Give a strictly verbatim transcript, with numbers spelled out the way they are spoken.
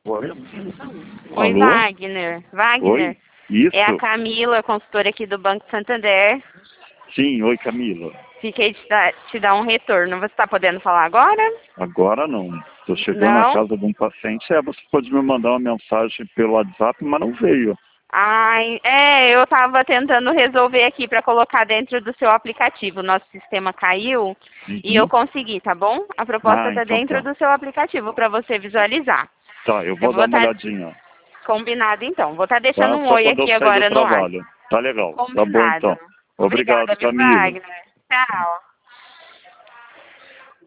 Oi? Oi, Alô? Wagner. Wagner, Oi? Isso? é a Camila, consultora aqui do Banco Santander. Sim, oi Camila. Fiquei de te dar, te dar um retorno. Você está podendo falar agora? Agora não. Estou chegando na Não? casa de um paciente. É, você pode me mandar uma mensagem pelo WhatsApp, mas não veio. Ai, é, eu estava tentando resolver aqui para colocar dentro do seu aplicativo. Nosso sistema caiu e eu Uhum. consegui, tá bom? A proposta Ah, está então dentro tá. do seu aplicativo para você visualizar. Tá, eu Eu vou dar vou uma estar olhadinha. combinado então. Vou estar deixando Tá? um Só oi quando eu aqui sair do agora no ar. trabalho. Tá legal. Tá bom Combinado. então. Obrigada, Obrigado, viu, Camila. Wagner? Tchau.